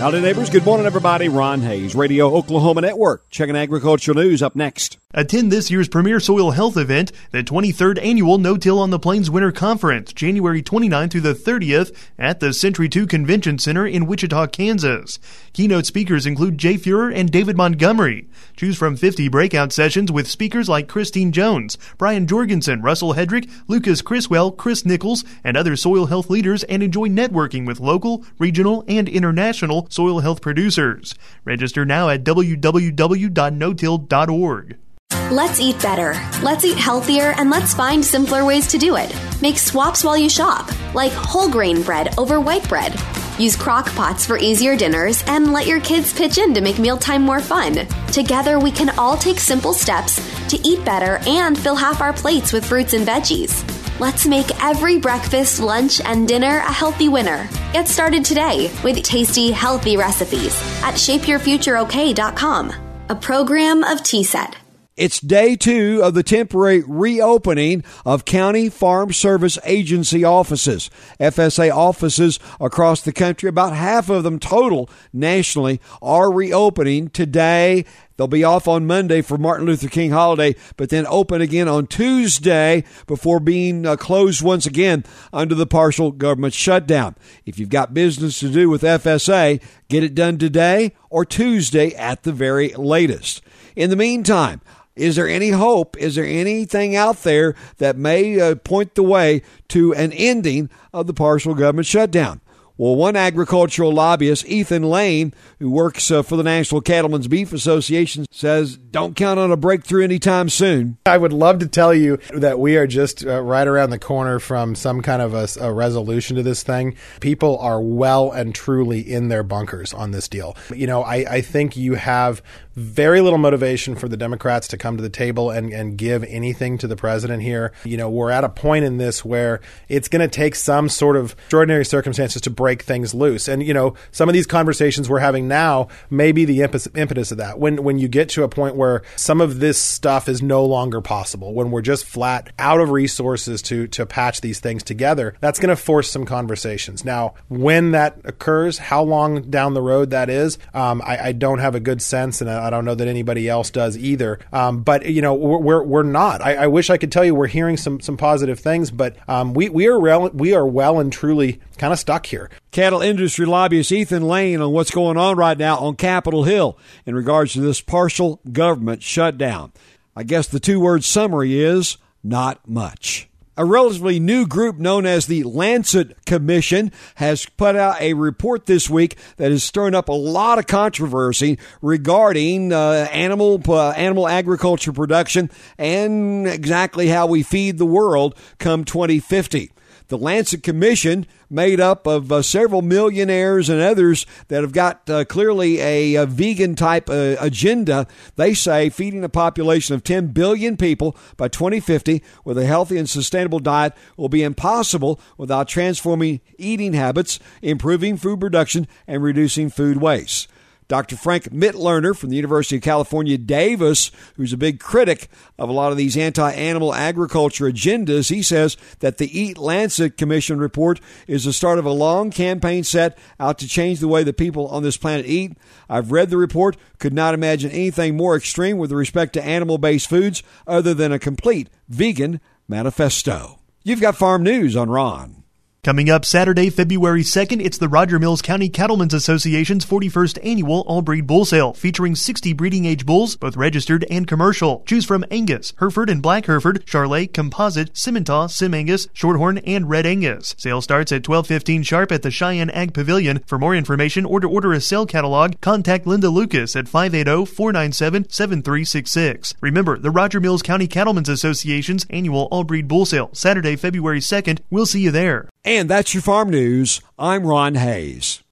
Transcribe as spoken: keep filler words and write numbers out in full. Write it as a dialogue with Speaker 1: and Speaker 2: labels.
Speaker 1: Howdy, neighbors. Good morning, everybody. Ron Hayes, Radio Oklahoma Network. Checking agricultural news up next.
Speaker 2: Attend this year's premier soil health event, the twenty-third Annual No-Till on the Plains Winter Conference, January twenty-ninth through the thirtieth at the Century two Convention Center in Wichita, Kansas. Keynote speakers include Jay Fuhrer and David Montgomery. Choose from fifty breakout sessions with speakers like Christine Jones, Brian Jorgensen, Russell Hedrick, Lucas Criswell, Chris Nichols, and other soil health leaders, and enjoy networking with local, regional, and international soil health producers. Register now at w w w dot no till dot org.
Speaker 3: Let's eat better. Let's eat healthier, and let's find simpler ways to do it. Make swaps while you shop, like whole grain bread over white bread. Use crock pots for easier dinners, and let your kids pitch in to make mealtime more fun. Together, we can all take simple steps to eat better and fill half our plates with fruits and veggies. Let's make every breakfast, lunch, and dinner a healthy winner. Get started today with tasty, healthy recipes at shape your future okay dot com, a program of T S E T.
Speaker 1: It's day two of the temporary reopening of County Farm Service Agency offices. F S A offices across the country, about half of them total nationally, are reopening today. They'll be off on Monday for Martin Luther King holiday, but then open again on Tuesday before being uh, closed once again under the partial government shutdown. If you've got business to do with F S A, get it done today or Tuesday at the very latest. In the meantime, is there any hope? Is there anything out there that may uh, point the way to an ending of the partial government shutdown? Well, one agricultural lobbyist, Ethan Lane, who works uh, for the National Cattlemen's Beef Association, says don't count on a breakthrough anytime soon.
Speaker 4: I would love to tell you that we are just uh, right around the corner from some kind of a, a resolution to this thing. People are well and truly in their bunkers on this deal. You know, I, I think you have very little motivation for the Democrats to come to the table and, and give anything to the president here. You know, we're at a point in this where it's going to take some sort of extraordinary circumstances to break things loose. And, you know, some of these conversations we're having now may be the impetus, impetus of that. When, when you get to a point where some of this stuff is no longer possible, when we're just flat out of resources to, to patch these things together, that's going to force some conversations. Now, when that occurs, how long down the road that is, um, I, I don't have a good sense, and I, I don't know that anybody else does either. Um, but, you know, we're, we're, we're not. I, I wish I could tell you we're hearing some, some positive things, but um, we, we are rel- we are well and truly kind of stuck here.
Speaker 1: Cattle industry lobbyist Ethan Lane on what's going on right now on Capitol Hill in regards to this partial government shutdown. I guess the two-word summary is not much. A relatively new group known as the Lancet Commission has put out a report this week that is stirring up a lot of controversy regarding uh, animal uh, animal agriculture production and exactly how we feed the world come twenty fifty. The Lancet Commission, made up of uh, several millionaires and others that have got uh, clearly a, a vegan-type uh, agenda, they say feeding a population of ten billion people by twenty fifty with a healthy and sustainable diet will be impossible without transforming eating habits, improving food production, and reducing food waste. Doctor Frank Mitlerner from the University of California, Davis, who's a big critic of a lot of these anti-animal agriculture agendas, he says that the Eat Lancet Commission report is the start of a long campaign set out to change the way that people on this planet eat. I've read the report, could not imagine anything more extreme with respect to animal-based foods other than a complete vegan manifesto. You've got Farm News on Ron.
Speaker 2: Coming up Saturday, February second, it's the Roger Mills County Cattlemen's Association's forty-first Annual All-Breed Bull Sale, featuring sixty breeding-age bulls, both registered and commercial. Choose from Angus, Hereford and Black Hereford, Charolais, Composite, Simmental, Sim Angus, Shorthorn, and Red Angus. Sale starts at twelve fifteen sharp at the Cheyenne Ag Pavilion. For more information or to order a sale catalog, contact Linda Lucas at five eight zero, four nine seven, seven three six six. Remember, the Roger Mills County Cattlemen's Association's Annual All-Breed Bull Sale, Saturday, February second. We'll see you there.
Speaker 1: And that's your Farm News. I'm Ron Hayes.